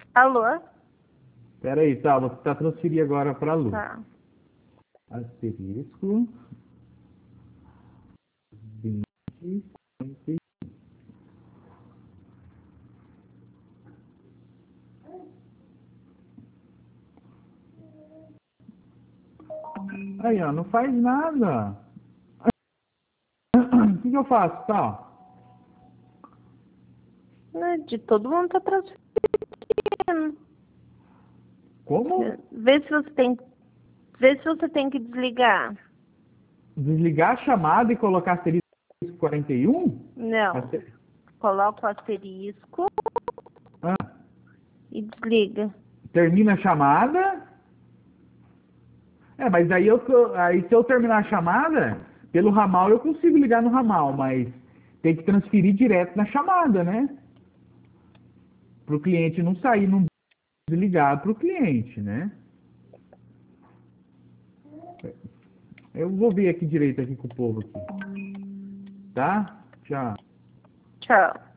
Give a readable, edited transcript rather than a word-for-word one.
Alô? Espera aí, tá? Vou tentar transferir agora para a Lu. Tá. Asterisco 20. Aí, ó, não faz nada. O que eu faço, tá? De todo mundo tá transferindo. Como? Vê se você tem que desligar. Desligar a chamada e colocar asterisco 41? Não. Coloca o asterisco Ah, e desliga. termina a chamada. Mas aí, aí se eu terminar a chamada, pelo ramal eu consigo ligar no ramal, mas tem que transferir direto na chamada, né? Para o cliente não sair, não desligar para o cliente, né? Eu vou ver aqui direito aqui com o povo aqui. Tá? Tchau. Tchau.